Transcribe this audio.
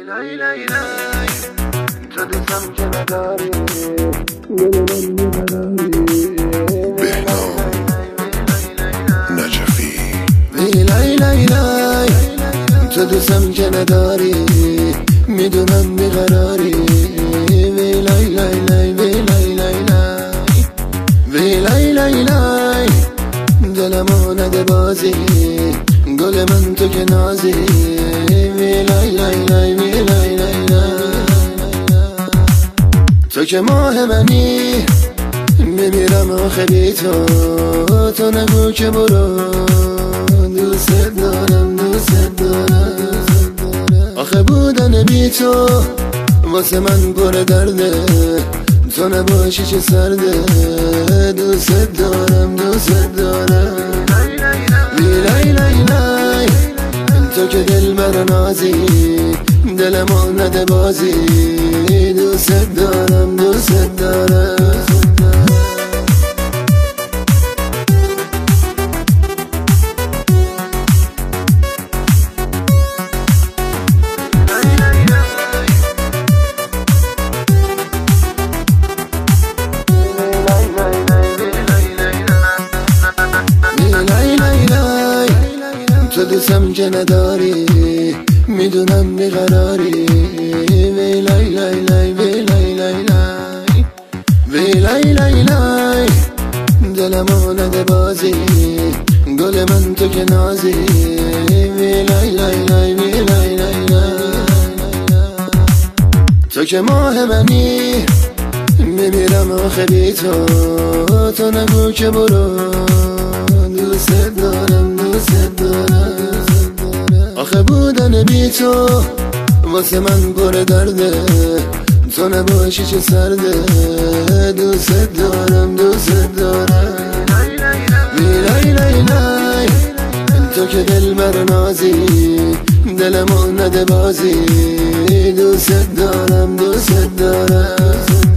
لای لای لای تو دوستم که نداری دل من میبراری بهنام نجفی وی لای لای لای تو دوستم که نداری میدونم بیقراری وی لای لای لای وی لای لای لای وی لای لای لای دلمو نده بازی گل من تو که نازی وی لای لای لای وی لای لای لای تو که ماه منی میمیرم آخه بی تو نگو که برو دوست دارم دوست دارم آخه بودن بی تو واسه من پر درده تو نباشی چه سرده دوست دارم دوست دارم وی لای لای لای تو که دل بر نازی دلمو نده بازی دوست دارم دوست دارم تو دوستم که نداری میدونم بیقراری وی لای لای لای وی لای لای لای وی لای لای لای دلمو نده بازی گل من تو که نازی وی لای لای لای وی لای لای لای تو که ماه منی میمیرم آخه بی تو نگو که برو دوست دارم دوست دارم آخه بودن بی تو واسه من پر درده تو نباشی چه سرده دوست دارم دوست دارم وی لای لای لای تو که دل بر نازی دلمو نده بازی دوست دارم دوست دارم